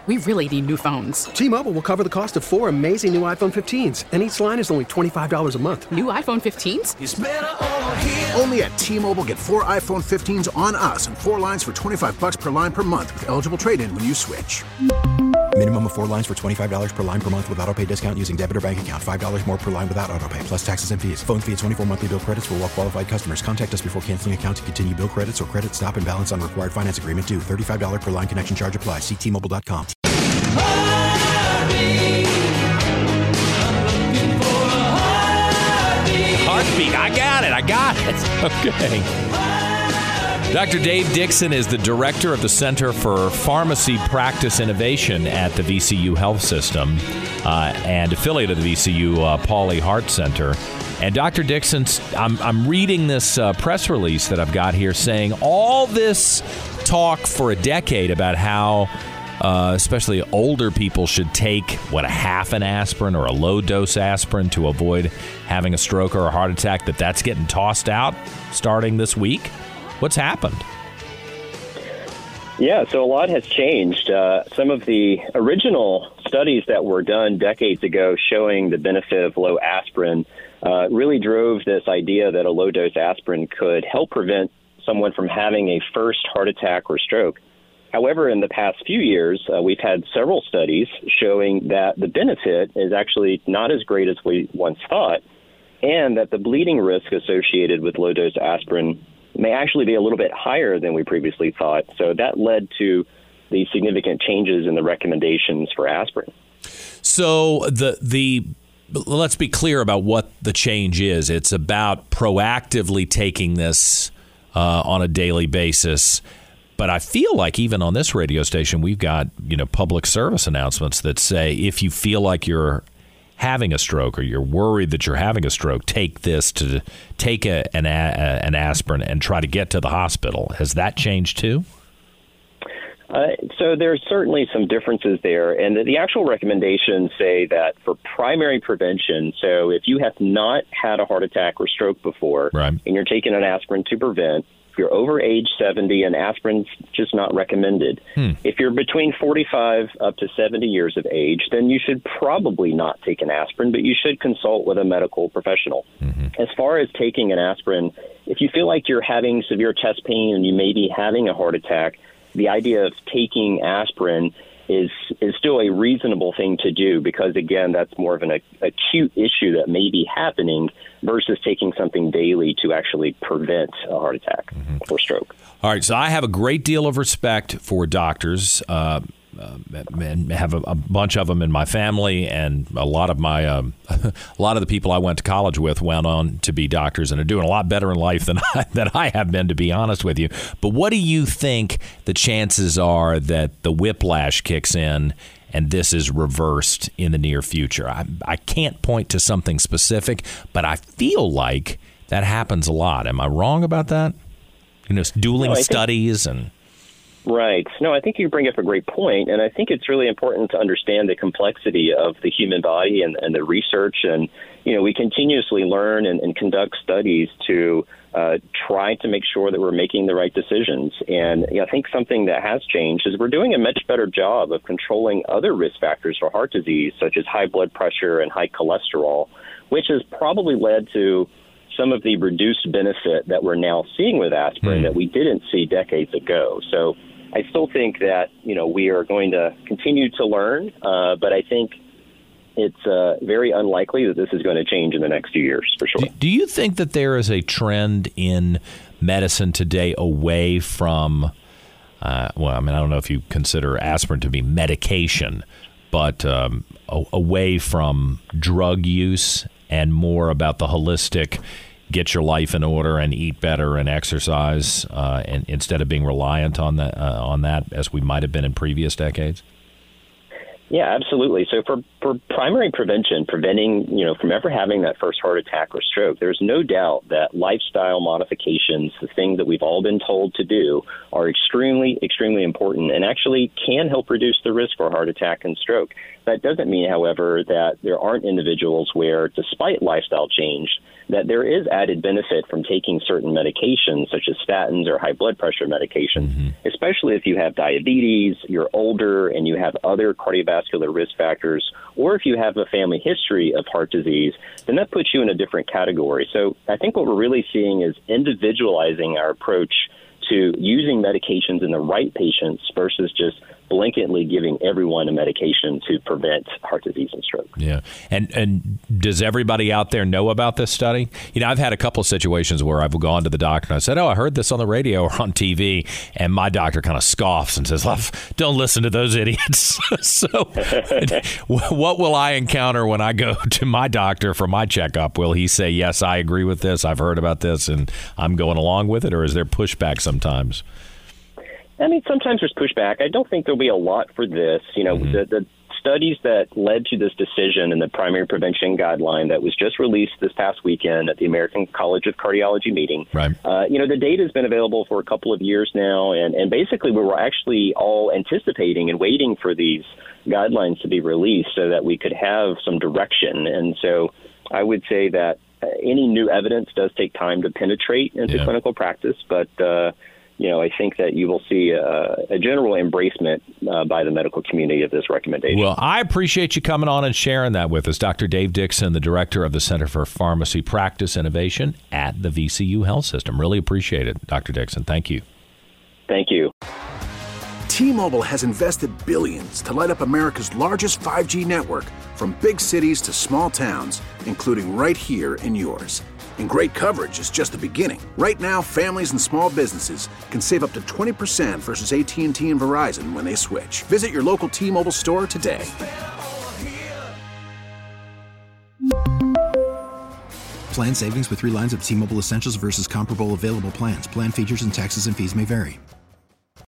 We really need new phones. T-Mobile will cover the cost of 4 amazing new iPhone 15s, and each line is only $25 a month. New iPhone 15s? It's better over here. Only at T-Mobile, get 4 iPhone 15s on us and 4 lines for $25 per line per month with eligible trade-in when you switch. Minimum of 4 lines for $25 per line per month with autopay discount using debit or bank account. $5 more per line without autopay, plus taxes and fees. Phone fee at 24 monthly bill credits for well-qualified customers. Contact us before canceling account to continue bill credits or credit stop and balance on required finance agreement due. $35 per line connection charge applies. See T-Mobile.com. Heartbeat. I got it. Okay. Dr. Dave Dixon is the director of the Center for Pharmacy Practice Innovation at the VCU Health System and affiliate of the VCU Pauley Heart Center. And Dr. Dixon, I'm reading this press release that I've got here saying all this talk for a decade about how especially older people should take, a half an aspirin or a low-dose aspirin to avoid having a stroke or a heart attack, that's getting tossed out starting this week. What's happened? Yeah, so a lot has changed. Some of the original studies that were done decades ago showing the benefit of low aspirin really drove this idea that a low-dose aspirin could help prevent someone from having a first heart attack or stroke. However, in the past few years, we've had several studies showing that the benefit is actually not as great as we once thought, and that the bleeding risk associated with low-dose aspirin may actually be a little bit higher than we previously thought. So that led to the significant changes in the recommendations for aspirin. So let's be clear about what the change is. It's about proactively taking this on a daily basis. But I feel like even on this radio station, we've got public service announcements that say if you feel like you're having a stroke or you're worried that you're having a stroke, take an aspirin and try to get to the hospital. Has that changed too? So there's certainly some differences there. And the actual recommendations say that for primary prevention, so if you have not had a heart attack or stroke before, right, and you're taking an aspirin to prevent, if you're over age 70, an aspirin's just not recommended. If you're between 45 up to 70 years of age, then you should probably not take an aspirin, but you should consult with a medical professional. As far as taking an aspirin, if you feel like you're having severe chest pain and you may be having a heart attack, the idea of taking aspirin is still a reasonable thing to do because, again, that's more of an acute issue that may be happening versus taking something daily to actually prevent a heart attack or stroke. All right, so I have a great deal of respect for doctors and have a bunch of them in my family, and a lot of the people I went to college with went on to be doctors and are doing a lot better in life than I have been, to be honest with you. But what do you think the chances are that the whiplash kicks in and this is reversed in the near future? I can't point to something specific, but I feel like that happens a lot. Am I wrong about that? Dueling studies and... Right. No, I think you bring up a great point, and I think it's really important to understand the complexity of the human body and the research. And, we continuously learn and conduct studies to try to make sure that we're making the right decisions. And I think something that has changed is we're doing a much better job of controlling other risk factors for heart disease, such as high blood pressure and high cholesterol, which has probably led to some of the reduced benefit that we're now seeing with aspirin that we didn't see decades ago. So I still think that, we are going to continue to learn, but I think it's very unlikely that this is going to change in the next few years, for sure. Do you think that there is a trend in medicine today away from, I don't know if you consider aspirin to be medication, but away from drug use and more about the holistic get your life in order and eat better and exercise, and instead of being reliant on that as we might have been in previous decades? Yeah, absolutely. So for for primary prevention, preventing, from ever having that first heart attack or stroke, there's no doubt that lifestyle modifications, the things that we've all been told to do, are extremely, extremely important and actually can help reduce the risk for heart attack and stroke. That doesn't mean, however, that there aren't individuals where, despite lifestyle change, that there is added benefit from taking certain medications, such as statins or high blood pressure medications, especially if you have diabetes, you're older, and you have other cardiovascular risk factors, or if you have a family history of heart disease, then that puts you in a different category. So I think what we're really seeing is individualizing our approach to using medications in the right patients versus just blanketly giving everyone a medication to prevent heart disease and stroke. Yeah. And does everybody out there know about this study? I've had a couple of situations where I've gone to the doctor and I said, I heard this on the radio or on TV. And my doctor kind of scoffs and says, don't listen to those idiots. So what will I encounter when I go to my doctor for my checkup? Will he say, yes, I agree with this, I've heard about this, and I'm going along with it? Or is there pushback sometimes? I mean, sometimes there's pushback. I don't think there'll be a lot for this. The studies that led to this decision in the primary prevention guideline that was just released this past weekend at the American College of Cardiology meeting. Right. The data has been available for a couple of years now, and basically we were actually all anticipating and waiting for these guidelines to be released so that we could have some direction. And so I would say that any new evidence does take time to penetrate into clinical practice, but I think that you will see a general embracement by the medical community of this recommendation. Well, I appreciate you coming on and sharing that with us. Dr. Dave Dixon, the director of the Center for Pharmacy Practice Innovation at the VCU Health System. Really appreciate it, Dr. Dixon. Thank you. Thank you. T-Mobile has invested billions to light up America's largest 5G network, from big cities to small towns, including right here in yours. And great coverage is just the beginning. Right now, families and small businesses can save up to 20% versus AT&T and Verizon when they switch. Visit your local T-Mobile store today. Plan savings with 3 lines of T-Mobile Essentials versus comparable available plans. Plan features and taxes and fees may vary.